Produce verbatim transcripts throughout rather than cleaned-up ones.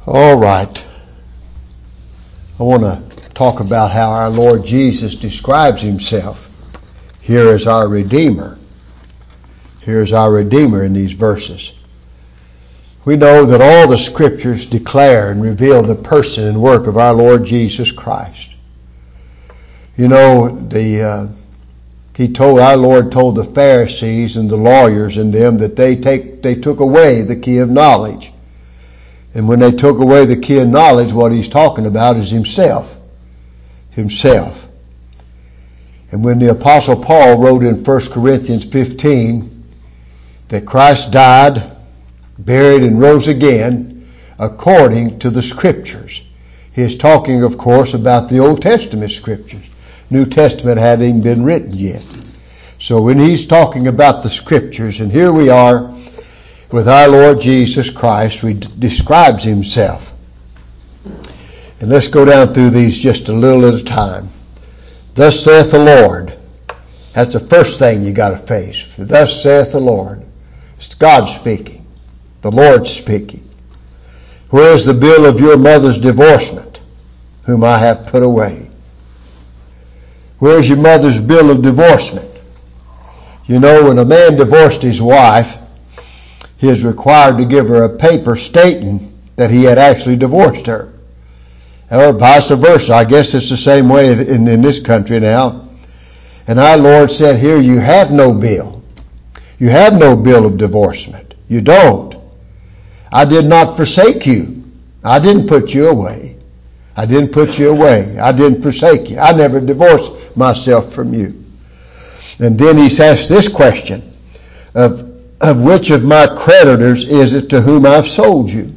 All right. I want to talk about how our Lord Jesus describes himself here as our Redeemer. Here is our Redeemer in these verses. We know that all the Scriptures declare and reveal the person and work of our Lord Jesus Christ. You know, the uh, he told our Lord told the Pharisees and the lawyers and them that they take they took away the key of knowledge. And when they took away the key of knowledge, what he's talking about is himself. Himself. And when the Apostle Paul wrote in First Corinthians fifteen that Christ died, buried, and rose again according to the Scriptures, he is talking, of course, about the Old Testament Scriptures. New Testament hadn't even been written yet. So when he's talking about the Scriptures, and here we are with our Lord Jesus Christ, he describes himself. And let's go down through these just a little at a time. Thus saith the Lord. That's the first thing you got to face. Thus saith the Lord. It's God speaking. The Lord speaking. Where is the bill of your mother's divorcement, whom I have put away? Where is your mother's bill of divorcement? You know, when a man divorced his wife, he is required to give her a paper stating that he had actually divorced her. Or vice versa. I guess it's the same way in, in this country now. And our Lord said, here you have no bill. You have no bill of divorcement. You don't. I did not forsake you. I didn't put you away. I didn't put you away. I didn't forsake you. I never divorced myself from you. And then he's asked this question of Of which of my creditors is it to whom I've sold you?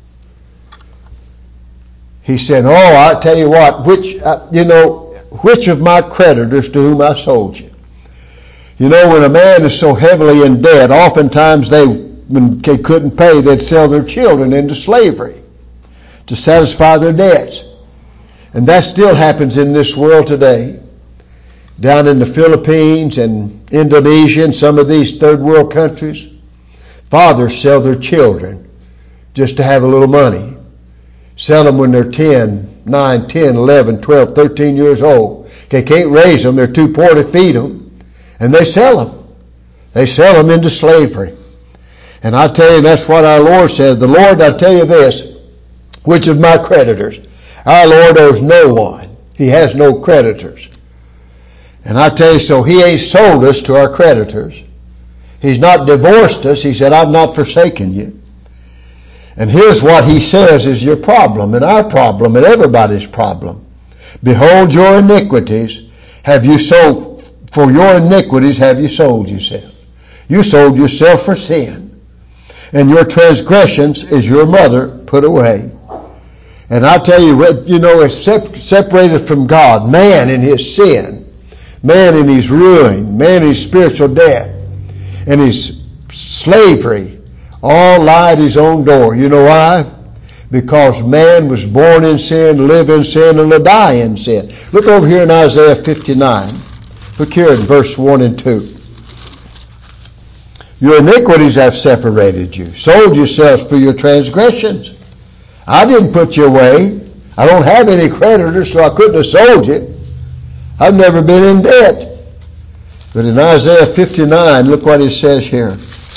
He said, oh, I tell you what, which, uh, you know, which of my creditors to whom I sold you? You know, when a man is so heavily in debt, oftentimes they, when they couldn't pay, they'd sell their children into slavery to satisfy their debts. And that still happens in this world today. Down in the Philippines and Indonesia and some of these third world countries, fathers sell their children just to have a little money. Sell them when they're ten, nine, ten, eleven, twelve, thirteen years old. They can't raise them. They're too poor to feed them. And they sell them. They sell them into slavery. And I tell you, that's what our Lord said. The Lord, I tell you this, which of my creditors? Our Lord owes no one. He has no creditors. And I tell you, so he ain't sold us to our creditors. He's not divorced us. He said, I've not forsaken you. And here's what he says is your problem and our problem and everybody's problem. Behold, your iniquities have you sold, for your iniquities have you sold yourself. You sold yourself for sin. And your transgressions is your mother put away. And I tell you, you know, it's separated from God, man in his sin. Man in his ruin, man in his spiritual death, and his slavery, all lie at his own door. You know why? Because man was born in sin, live in sin, and will die in sin. Look over here in Isaiah fifty-nine. Look here in verse one and two. Your iniquities have separated you, sold yourselves for your transgressions. I didn't put you away. I don't have any creditors, so I couldn't have sold you. I've never been in debt. But in Isaiah fifty-nine, look what it says here.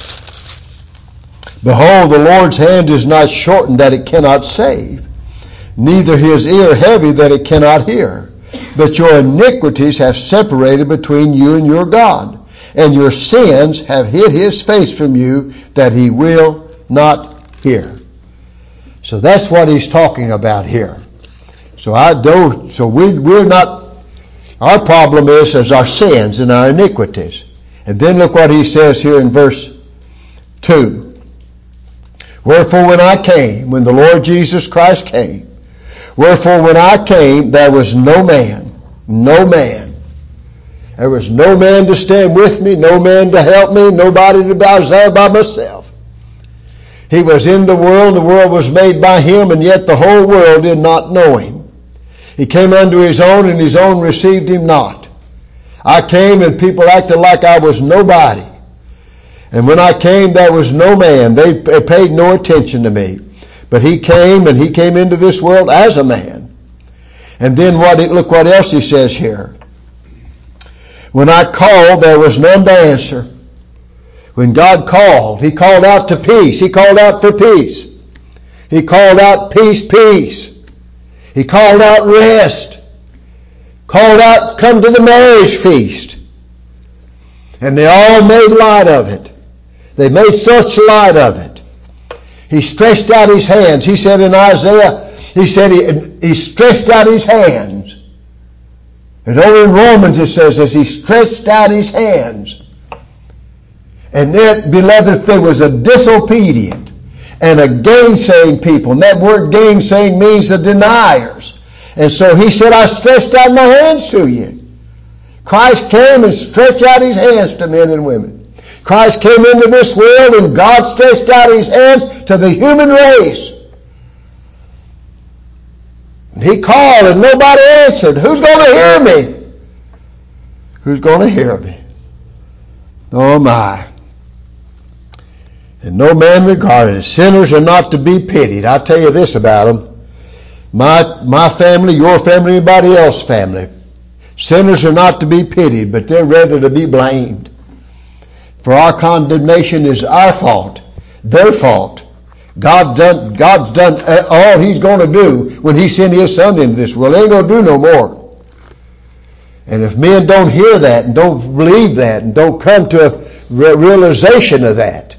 Behold, the Lord's hand is not shortened that it cannot save, neither his ear heavy that it cannot hear. But your iniquities have separated between you and your God, and your sins have hid his face from you that he will not hear. So that's what he's talking about here. So I do. So we we're not. Our problem is, is our sins and our iniquities. And then look what he says here in verse two. Wherefore when I came, when the Lord Jesus Christ came, wherefore when I came, there was no man, no man. There was no man to stand with me, no man to help me, nobody to I was there by myself. He was in the world, the world was made by him, and yet the whole world did not know him. He came unto his own, and his own received him not. I came, and people acted like I was nobody. And when I came, there was no man. They paid no attention to me. But he came, and he came into this world as a man. And then what? Look what else he says here. When I called, there was none to answer. When God called, he called out to peace. He called out for peace. He called out peace, peace. He called out rest. Called out, come to the marriage feast. And they all made light of it. They made such light of it. He stretched out his hands. He said in Isaiah, he said he, he stretched out his hands. And over in Romans it says, as he stretched out his hands. And then, beloved, if there was a disobedient and a gainsaying people, and that word gainsaying means the deniers. And so he said, I stretched out my hands to you. Christ came and stretched out his hands to men and women. Christ came into this world and God stretched out his hands to the human race. And he called and nobody answered. Who's going to hear me? Who's going to hear me? Oh my. And no man regarded. Sinners are not to be pitied. I'll tell you this about them. My, my family, your family, anybody else's family. Sinners are not to be pitied, but they're rather to be blamed. For our condemnation is our fault, their fault. God done, God's done all he's going to do when he sent his son into this world. He ain't going to do no more. And if men don't hear that and don't believe that and don't come to a realization of that,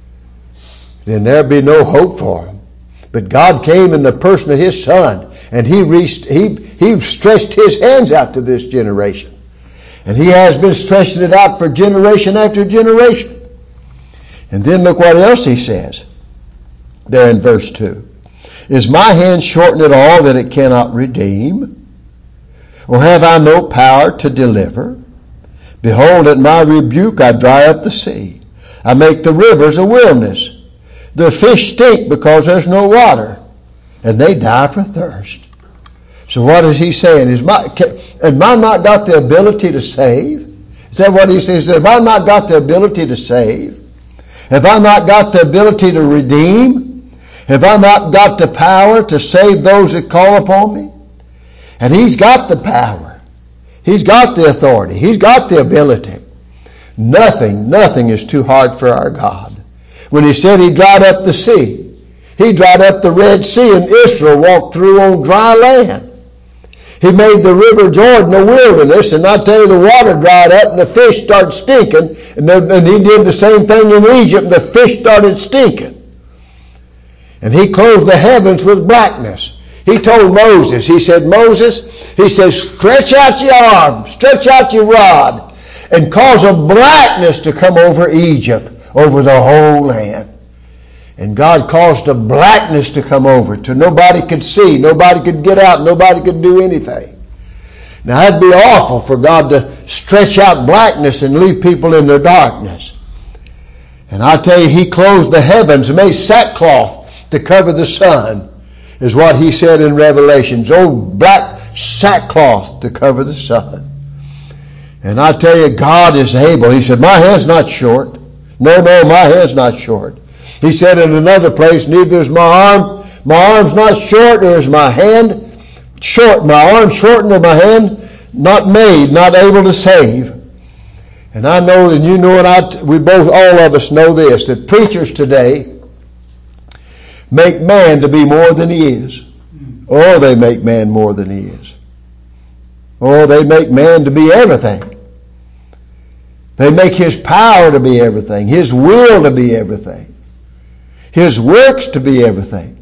then there'll be no hope for them. But God came in the person of his son, and he reached, he, he stretched his hands out to this generation. And he has been stretching it out for generation after generation. And then look what else he says there in verse two. Is my hand shortened at all that it cannot redeem? Or have I no power to deliver? Behold, at my rebuke I dry up the sea. I make the rivers a wilderness. The fish stink because there's no water, and they die for thirst. So what is he saying? Is my, have I not got the ability to save? Is that what he says? Have I not got the ability to save? Have I not got the ability to redeem? Have I not got the power to save those that call upon me? And he's got the power. He's got the authority. He's got the ability. Nothing, nothing is too hard for our God. When he said he dried up the sea, he dried up the Red Sea, and Israel walked through on dry land. He made the river Jordan a wilderness, and I tell you, the water dried up and the fish started stinking. And, then, and he did the same thing in Egypt, and the fish started stinking. And he closed the heavens with blackness. He told Moses, he said, Moses, he says, stretch out your arm, stretch out your rod, and cause a blackness to come over Egypt, over the whole land. And God caused a blackness to come over till nobody could see, nobody could get out, nobody could do anything. Now that'd be awful for God to stretch out blackness and leave people in their darkness. And I tell you, he closed the heavens and made sackcloth to cover the sun, is what he said in Revelations. Old black sackcloth to cover the sun. And I tell you, God is able. He said, my hand's not short. No, no, my hand's not short. He said in another place, neither is my arm, my arm's not short, nor is my hand short, my arm shortened, or my hand not made, not able to save. And I know, and you know, and I, we both, all of us know this, that preachers today make man to be more than he is. Oh, they make man more than he is. Oh, they make man to be everything. They make his power to be everything, his will to be everything, his works to be everything.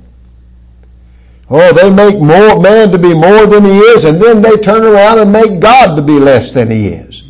Oh, they make more man to be more than he is, and then they turn around and make God to be less than he is.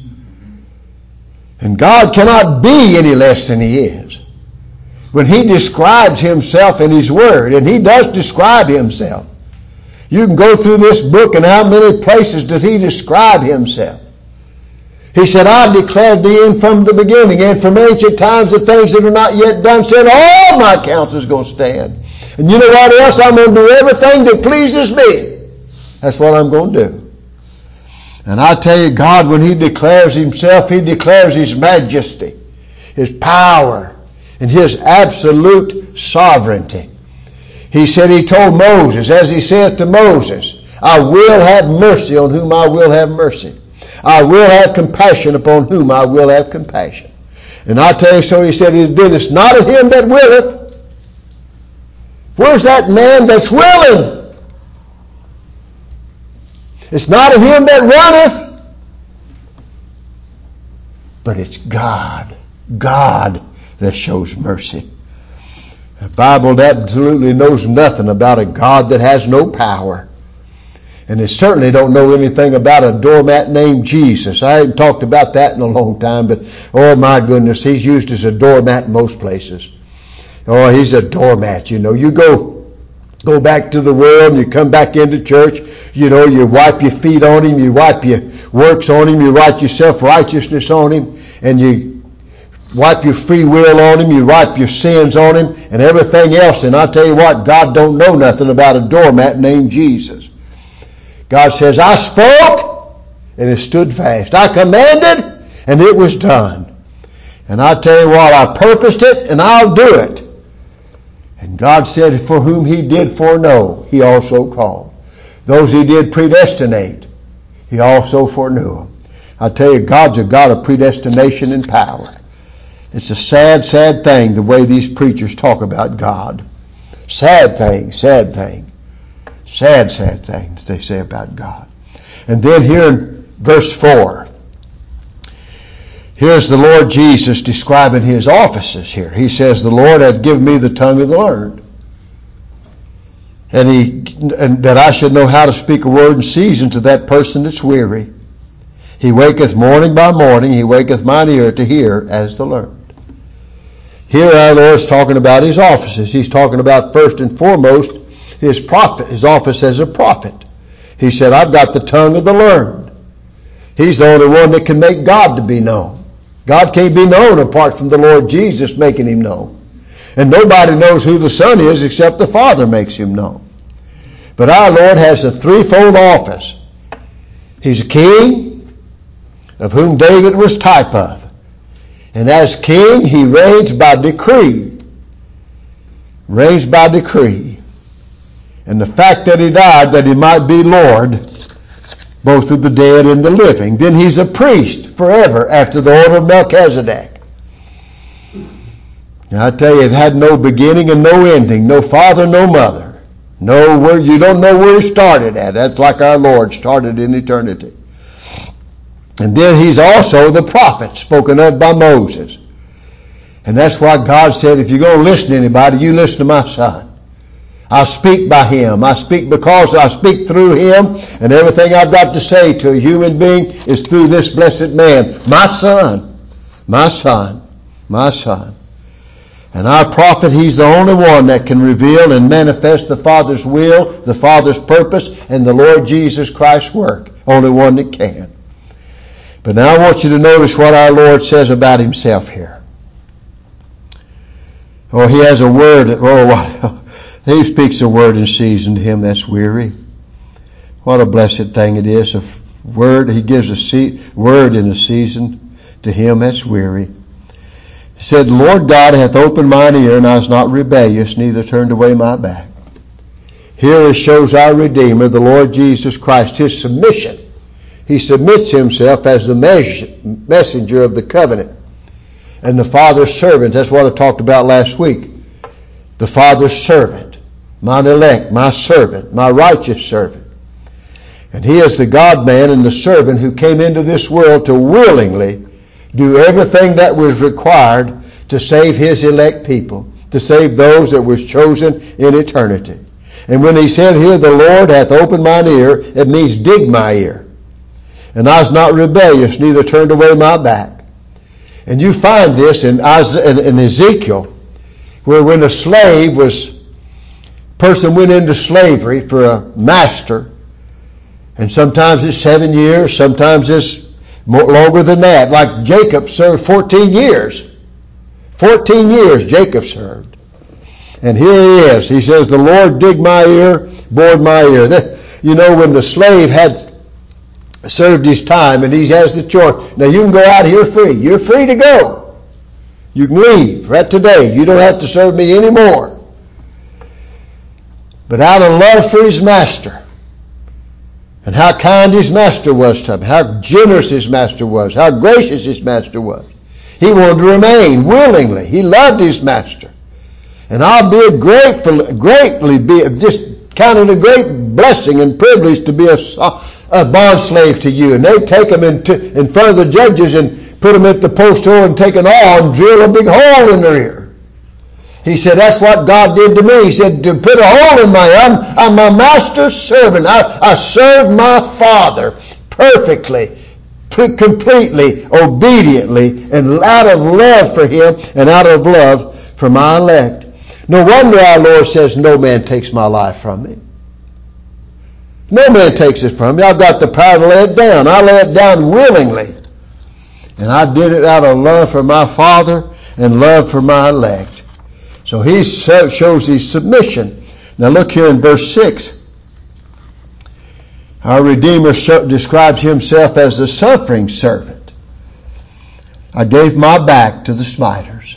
And God cannot be any less than he is. When he describes himself in his word, and he does describe himself. You can go through this book, and how many places did he describe himself? He said, I declared to you from the beginning, and from ancient times the things that are not yet done, said all my counsel is going to stand. And you know what else? I'm going to do everything that pleases me. That's what I'm going to do. And I tell you, God, when he declares himself, he declares his majesty, his power, and his absolute sovereignty. He said, he told Moses, as he said to Moses, I will have mercy on whom I will have mercy. I will have compassion upon whom I will have compassion. And I tell you, so he said, it is not of him that willeth. Where's that man that's willing? It's not of him that runneth, but it's God. God that shows mercy. The Bible absolutely knows nothing about a God that has no power. And it certainly don't know anything about a doormat named Jesus. I haven't talked about that in a long time, but oh my goodness, he's used as a doormat in most places. Oh, he's a doormat, you know. You go go back to the world and you come back into church, you know, you wipe your feet on him, you wipe your works on him, you write your self-righteousness on him, and you wipe your free will on him, you wipe your sins on him, and everything else. And I tell you what, God don't know nothing about a doormat named Jesus. God says, I spoke, and it stood fast. I commanded, and it was done. And I tell you what, I purposed it, and I'll do it. And God said, for whom he did foreknow, he also called. Those he did predestinate, he also foreknew them. I tell you, God's a God of predestination and power. It's a sad, sad thing the way these preachers talk about God. Sad thing, sad thing. Sad, sad things they say about God. And then here in verse four, here's the Lord Jesus describing his offices here. He says, the Lord hath given me the tongue of the learned, and he and that I should know how to speak a word in season to that person that's weary. He waketh morning by morning, he waketh mine ear to hear as the learned. Here our Lord's talking about his offices. He's talking about first and foremost his prophet, his office as a prophet. He said, I've got the tongue of the learned. He's the only one that can make God to be known. God can't be known apart from the Lord Jesus making him known. And nobody knows who the Son is except the Father makes him known. But our Lord has a threefold office. He's a king, of whom David was type of. And as king, he reigns by decree. Reigns by decree. And the fact that he died that he might be Lord, both of the dead and the living. Then he's a priest forever after the order of Melchizedek. Now I tell you, it had no beginning and no ending. No father, no mother. No, where you don't know where he started at. That's like our Lord started in eternity. And then he's also the prophet spoken of by Moses. And that's why God said, if you're going to listen to anybody, you listen to my son. I speak by him. I speak because I speak through him, and everything I've got to say to a human being is through this blessed man. My son. My son. My son. And our prophet, he's the only one that can reveal and manifest the Father's will, the Father's purpose, and the Lord Jesus Christ's work. Only one that can. But now I want you to notice what our Lord says about himself here. Oh, he has a word. Oh, he speaks a word in season to him that's weary. What a blessed thing it is. A word, he gives a se- word in a season to him that's weary. He said, Lord God hath opened mine ear, and I was not rebellious, neither turned away my back. Here it shows our Redeemer, the Lord Jesus Christ, his submission. He submits himself as the messenger of the covenant and the Father's servant. That's what I talked about last week. The Father's servant. Mine elect, my servant, my righteous servant. And he is the God-man and the servant who came into this world to willingly do everything that was required to save his elect people, to save those that was chosen in eternity. And when he said here, the Lord hath opened mine ear, it means dig my ear. And I was not rebellious, neither turned away my back. And you find this in Ezekiel, where when a slave was person went into slavery for a master, and sometimes it's seven years, sometimes it's more, longer than that. Like Jacob served fourteen years. fourteen years Jacob served. And here he is. He says, the Lord dig my ear, bored my ear. That, you know, when the slave had served his time and he has the choice, now you can go out here free. You're free to go. You can leave right today. You don't have to serve me anymore. but out of love for his master, and how kind his master was to him, how generous his master was, how gracious his master was, he wanted to remain willingly. He loved his master. And I'll be grateful, greatly be just counted a great blessing and privilege to be a, a bond slave to you. And they take them into, in front of the judges and put them at the post hole and take an awl and drill a big hole in their ear. He said, that's what God did to me. He said, to put a hole in my ear. I'm, I'm my master's servant. I, I serve my Father perfectly, completely, obediently, and out of love for him and out of love for my elect. No wonder our Lord says, no man takes my life from me. No man takes it from me. I've got the power to lay it down. I lay it down willingly. And I did it out of love for my Father and love for my elect. So he shows his submission. Now look here in verse six. Our Redeemer describes himself as the suffering servant. I gave my back to the smiters.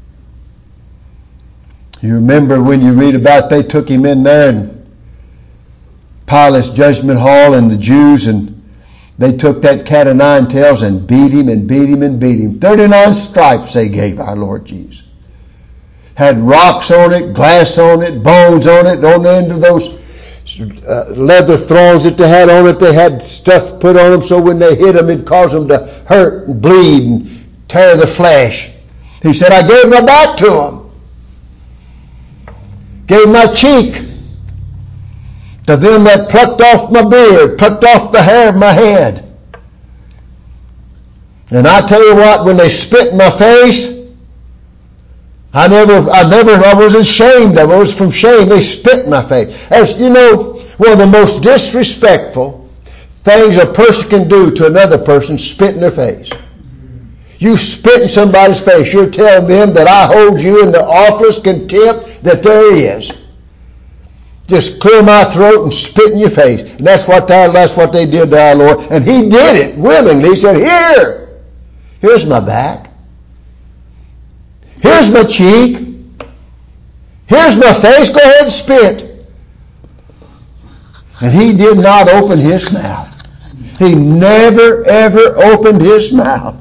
You remember when you read about they took him in there in Pilate's judgment hall and the Jews, and they took that cat of nine tails and beat him and beat him and beat him. thirty-nine stripes they gave our Lord Jesus. Had rocks on it, glass on it, bones on it, on the end of those uh, leather thrones that they had on it, they had stuff put on them so when they hit them it caused them to hurt and bleed and tear the flesh. He said, I gave my back to them. Gave my cheek to them that plucked off my beard, plucked off the hair of my head. And I tell you what, when they spit in my face, I never, I never, I was ashamed of it. It was from shame. They spit in my face. As you know, one of the most disrespectful things a person can do to another person, spit in their face. You spit in somebody's face, you're telling them that I hold you in the awfulest contempt that there is. Just clear my throat and spit in your face. And that's what that, that's what they did to our Lord. And he did it willingly. He said, here, here's my back. Here's my cheek. Here's my face. Go ahead and spit. And he did not open his mouth. He never, ever opened his mouth.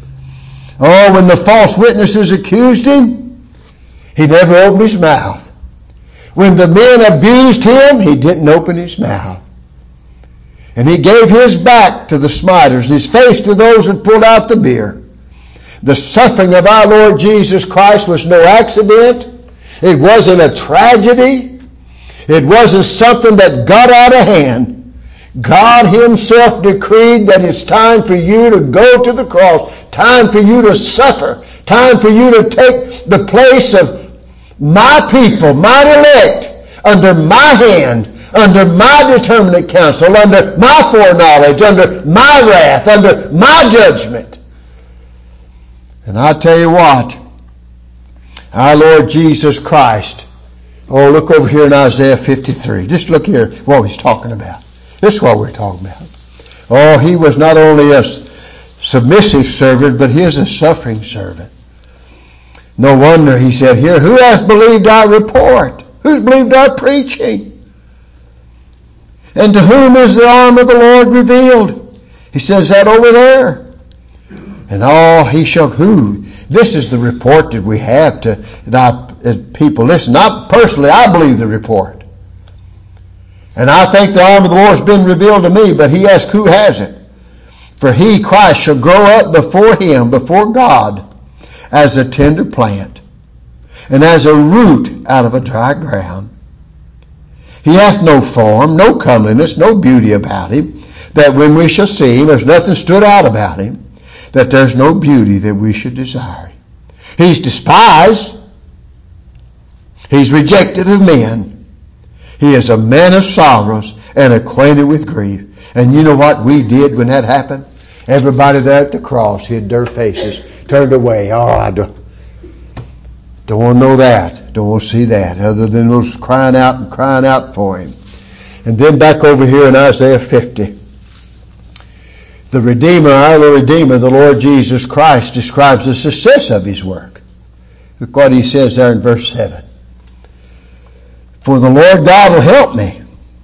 Oh, when the false witnesses accused him, he never opened his mouth. When the men abused him, he didn't open his mouth. And he gave his back to the smiters, his face to those that pulled out the beer. The suffering of our Lord Jesus Christ was no accident. It wasn't a tragedy. It wasn't something that got out of hand. God himself decreed that it's time for you to go to the cross, time for you to suffer, time for you to take the place of my people, my elect, under my hand, under my determinate counsel, under my foreknowledge, under my wrath, under my judgment. And I tell you what, our Lord Jesus Christ, oh, look over here in Isaiah fifty-three. Just look here what he's talking about. This is what we're talking about. Oh, he was not only a submissive servant, but he is a suffering servant. No wonder he said here, who hath believed our report? Who's believed our preaching? And to whom is the arm of the Lord revealed? He says that over there. And oh, he shall who? This is the report that we have to that people. Listen, not personally, I believe the report. And I think the arm of the Lord has been revealed to me, but he asks, who has it? For he, Christ, shall grow up before him, before God, as a tender plant, and as a root out of a dry ground. He hath no form, no comeliness, no beauty about him, that when we shall see him, there's nothing stood out about him, that there's no beauty that we should desire him. He's despised. He's rejected of men. He is a man of sorrows and acquainted with grief. And you know what we did when that happened? Everybody there at the cross hid their faces, turned away. Oh, I don't, don't want to know that. Don't want to see that. Other than those crying out and crying out for him. And then back over here in Isaiah fifty. The Redeemer, our Redeemer, the Lord Jesus Christ, describes the success of his work. Look what he says there in verse seven. For the Lord God will help me.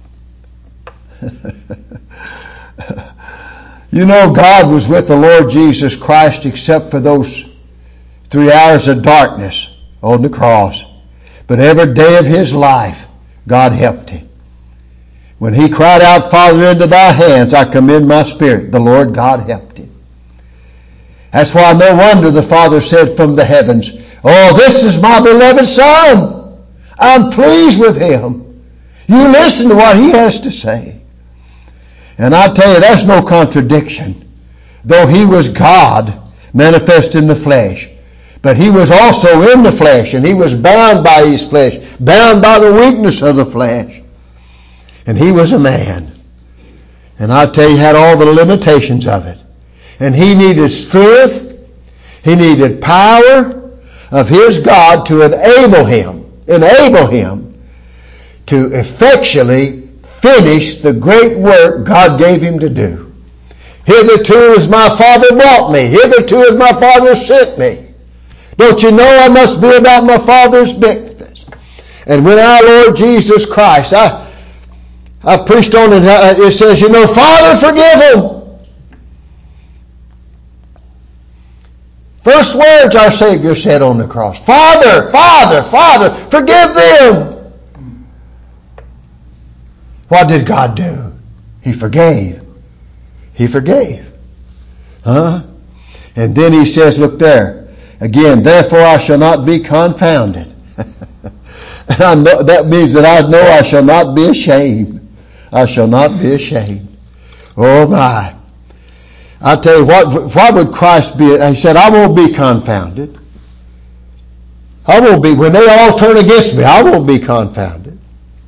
You know, God was with the Lord Jesus Christ except for those three hours of darkness on the cross. But every day of his life, God helped him. When he cried out, Father, into thy hands I commend my spirit, the Lord God helped him. That's why no wonder the Father said from the heavens, oh, this is my beloved Son. I'm pleased with him. You listen to what he has to say. And I tell you, that's no contradiction. Though he was God, manifest in the flesh. But he was also in the flesh, and he was bound by his flesh, bound by the weakness of the flesh. And he was a man. And I tell you, he had all the limitations of it. And he needed strength. He needed power of his God to enable him, enable him to effectually finish the great work God gave him to do. Hitherto as my Father brought me. Hitherto as my Father sent me. Don't you know I must be about my Father's business? And when our Lord Jesus Christ, I, I preached on it, it says, you know, Father, forgive them. First words our Savior said on the cross. Father, Father, Father, forgive them. What did God do? He forgave. He forgave. Huh? And then he says, look there. Again, therefore I shall not be confounded. And I know, that means that I know I shall not be ashamed. I shall not be ashamed. Oh my. I tell you, what, why would Christ be? He said, I won't be confounded. I won't be. When they all turn against me, I won't be confounded.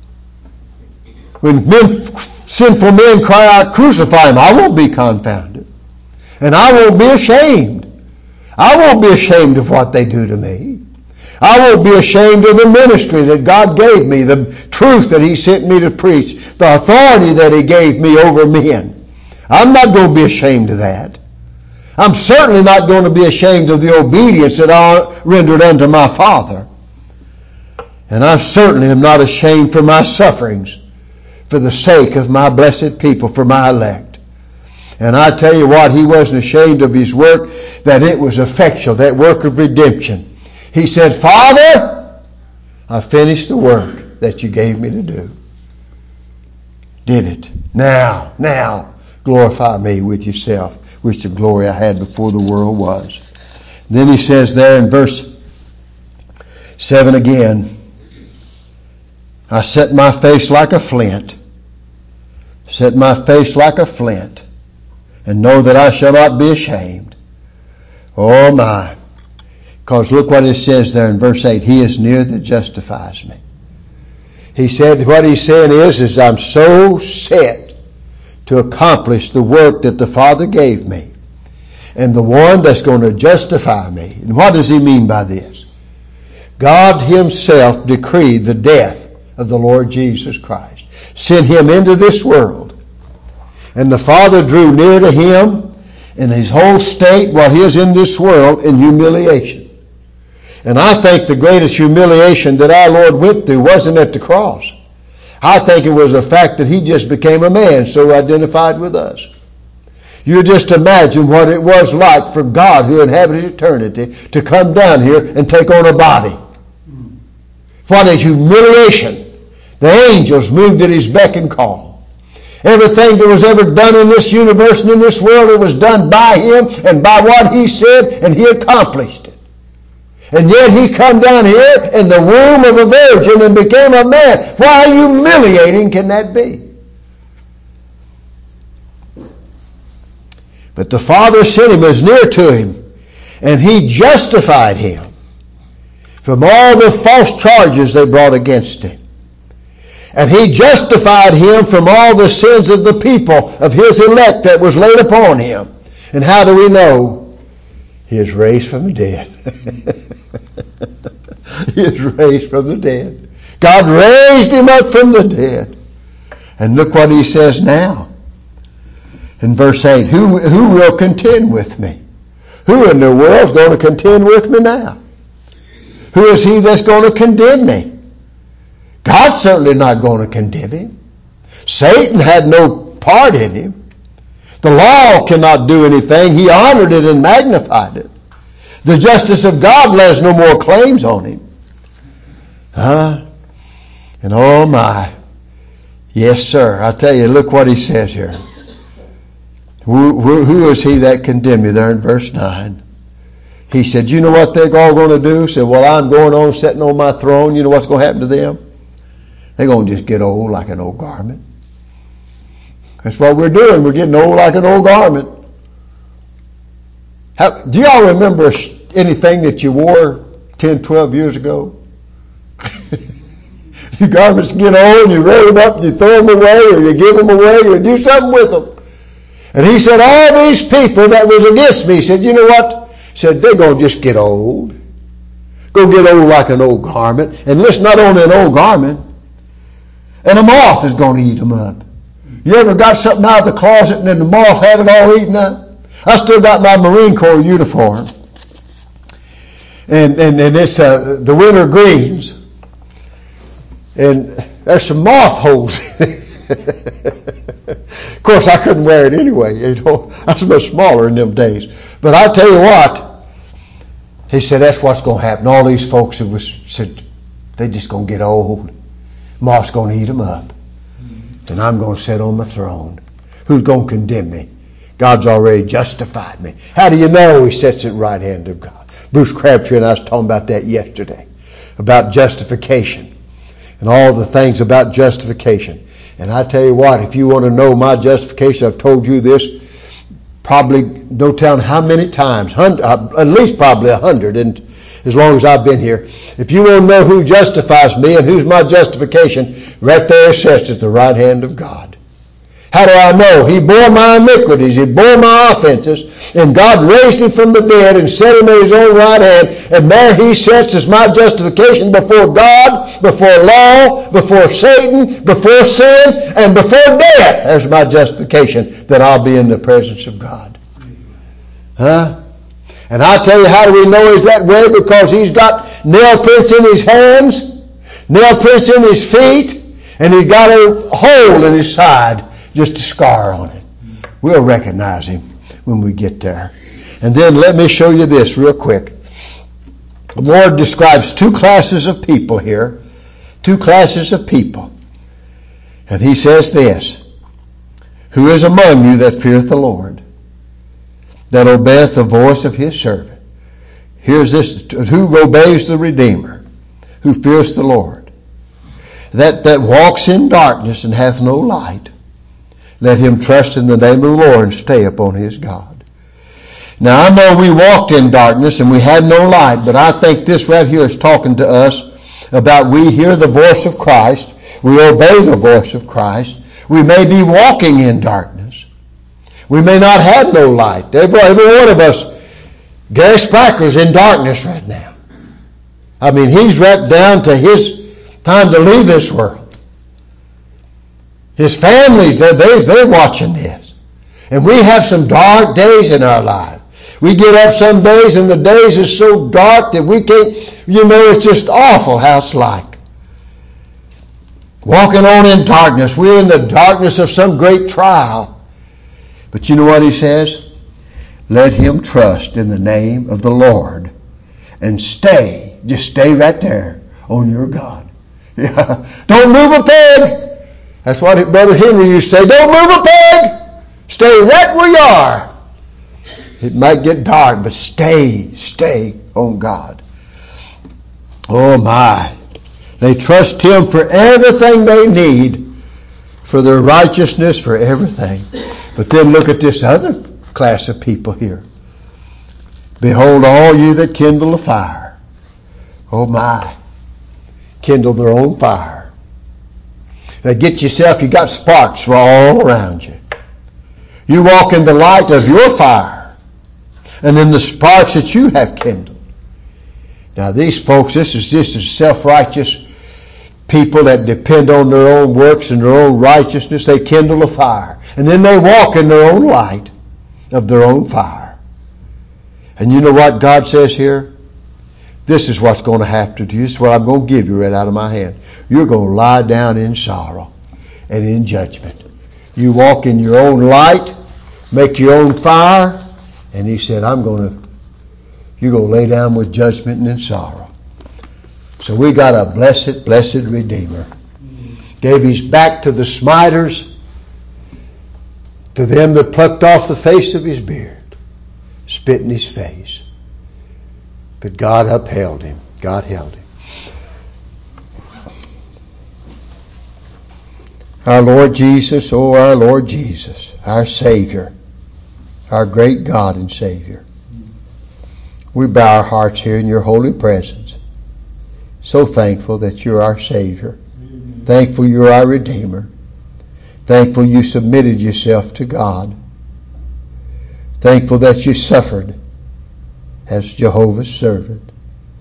When men, sinful men cry out, crucify him, I won't be confounded. And I won't be ashamed. I won't be ashamed of what they do to me. I won't be ashamed of the ministry that God gave me, the truth that he sent me to preach, the authority that he gave me over men. I'm not going to be ashamed of that. I'm certainly not going to be ashamed of the obedience that I rendered unto my Father. And I certainly am not ashamed for my sufferings for the sake of my blessed people, for my elect. And I tell you what, he wasn't ashamed of his work, that it was effectual, that work of redemption. He said, Father, I finished the work that you gave me to do. Did it. Now, now, glorify me with yourself, which the glory I had before the world was. And then he says there in verse seven again, I set my face like a flint, set my face like a flint, and know that I shall not be ashamed. Oh my. Because look what it says there in verse eight. He is near that justifies me. He said, what he's saying is, is I'm so set to accomplish the work that the Father gave me. And the one that's going to justify me. And what does he mean by this? God himself decreed the death of the Lord Jesus Christ. Sent him into this world. And the Father drew near to him in his whole state while he is in this world in humiliation. And I think the greatest humiliation that our Lord went through wasn't at the cross. I think it was the fact that he just became a man, so identified with us. You just imagine what it was like for God, who inhabited eternity, to come down here and take on a body. What a humiliation. The angels moved at his beck and call. Everything that was ever done in this universe and in this world, it was done by him and by what he said, and he accomplished it. And yet he come down here in the womb of a virgin and became a man. Why humiliating can that be? But the Father sent him as near to him, and he justified him from all the false charges they brought against him. And he justified him from all the sins of the people, of his elect that was laid upon him. And how do we know? He is raised from the dead. He is raised from the dead. God raised him up from the dead. And look what he says now. In verse eight, who, who will contend with me? Who in the world is going to contend with me now? Who is he that's going to condemn me? God's certainly not going to condemn him. Satan had no part in him. The law cannot do anything. He honored it and magnified it. The justice of God lays no more claims on him. Huh? And oh my. Yes, sir. I tell you, look what he says here. Who, who, who is he that condemned you? There in verse nine. He said, you know what they're all going to do? He said, well, I'm going on sitting on my throne. You know what's going to happen to them? They're going to just get old like an old garment. That's what we're doing. We're getting old like an old garment. How, do y'all remember anything that you wore ten, twelve years ago? Your garments get old, you roll them up, and you throw them away, or you give them away, or you do something with them. And he said, all these people that was against me, he said, you know what? He said, they're going to just get old. Go get old like an old garment. And listen, not only an old garment, and a moth is going to eat them up. You ever got something out of the closet and then the moth had it all eaten up? I still got my Marine Corps uniform. And and, and it's uh, the winter greens. And there's some moth holes in it. Of course, I couldn't wear it anyway. You know, I was much smaller in them days. But I'll tell you what, he said, that's what's going to happen. All these folks that was said, they're just going to get old. Moth's going to eat them up. And I'm going to sit on my throne. Who's going to condemn me? God's already justified me. How do you know he sits at the right hand of God? Bruce Crabtree and I was talking about that yesterday. About justification. And all the things about justification. And I tell you what, if you want to know my justification, I've told you this probably no telling how many times, at least probably a hundred, and as long as I've been here. If you want to know who justifies me and who's my justification, right there it sits at the right hand of God. How do I know? He bore my iniquities. He bore my offenses. And God raised him from the dead and set him at his own right hand. And there he sits as my justification before God, before law, before Satan, before sin, and before death. There's my justification, that I'll be in the presence of God. Huh? And I tell you, how do we know he's that way? Because he's got nail prints in his hands, nail prints in his feet, and he's got a hole in his side. Just a scar on it. We'll recognize him when we get there. And then let me show you this real quick. The Lord describes two classes of people here. Two classes of people. And he says this. Who is among you that feareth the Lord, that obeyeth the voice of his servant? Here's this. Who obeys the Redeemer? Who fears the Lord? That, that walks in darkness and hath no light. Let him trust in the name of the Lord and stay upon his God. Now I know we walked in darkness and we had no light, but I think this right here is talking to us about we hear the voice of Christ, we obey the voice of Christ. We may be walking in darkness. We may not have no light. Every, every one of us, Gary Spracker's in darkness right now. I mean, he's right down to his time to leave this world. His families, they're, they're watching this. And we have some dark days in our lives. We get up some days and the days are so dark that we can't, you know, it's just awful how it's like. Walking on in darkness. We're in the darkness of some great trial. But you know what he says? Let him trust in the name of the Lord and stay. Just stay right there on your God. Yeah. Don't move a peg. That's what Brother Henry used to say. Don't move a peg. Stay right where you are. It might get dark, but stay, stay on God. Oh my. They trust him for everything they need, for their righteousness, for everything. But then look at this other class of people here. Behold, all you that kindle a fire. Oh my. Kindle their own fire. Now get yourself, you got sparks all around you. You walk in the light of your fire and in the sparks that you have kindled. Now these folks, this is this is self-righteous people that depend on their own works and their own righteousness. They kindle a fire. And then they walk in their own light of their own fire. And you know what God says here? this is what's going to happen to you. This is what I'm going to give you right out of my hand. You're going to lie down in sorrow and in judgment. You walk in your own light, make your own fire, and he said, I'm going to, you're going to lay down with judgment and in sorrow. So we got a blessed, blessed Redeemer. Gave his back to the smiters, to them that plucked off the face of his beard, spit in his face. But God upheld him. God held him. Our Lord Jesus, oh our Lord Jesus, our Savior, our great God and Savior. We bow our hearts here in your holy presence. So thankful that you're our Savior. Thankful you're our Redeemer. Thankful you submitted yourself to God. Thankful that you suffered as Jehovah's servant.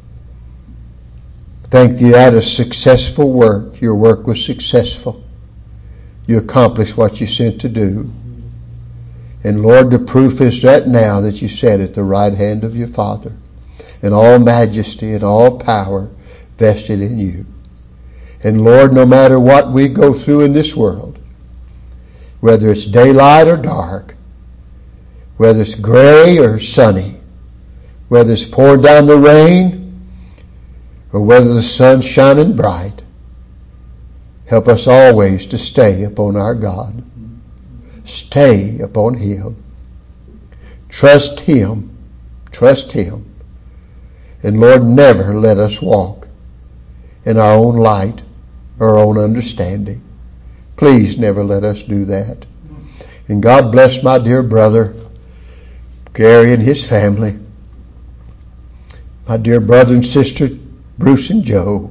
Thank you had a successful work. Your work was successful. You accomplished what you sent to do. And Lord, the proof is that now that you sat at the right hand of your Father, and all majesty and all power vested in you. And Lord, no matter what we go through in this world, whether it's daylight or dark, whether it's gray or sunny, whether it's pouring down the rain or whether the sun's shining bright, help us always to stay upon our God. Stay upon him. Trust him. Trust him. And Lord, never let us walk in our own light, our own understanding. Please never let us do that. And God bless my dear brother, Gary and his family. My dear brother and sister, Bruce and Joe.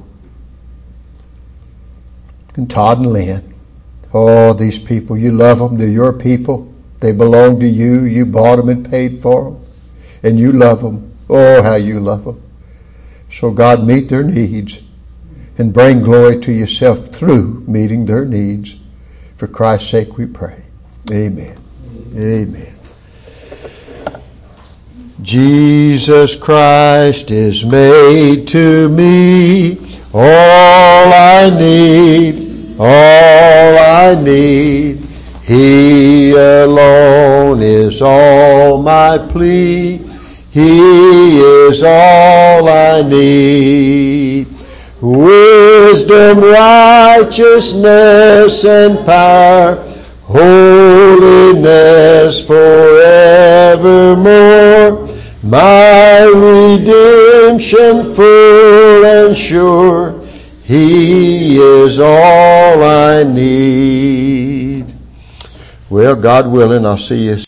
And Todd and Lynn. Oh, these people, you love them. They're your people. They belong to you. You bought them and paid for them. And you love them. Oh, how you love them. So God, meet their needs and bring glory to yourself through meeting their needs. For Christ's sake we pray. Amen. Amen. Jesus Christ is made to me all I need, all I need. He alone is all my plea. He is all I need. Wisdom, righteousness, and power, holiness forevermore. My redemption full and sure. He is all I need. Well, God willing, I'll see you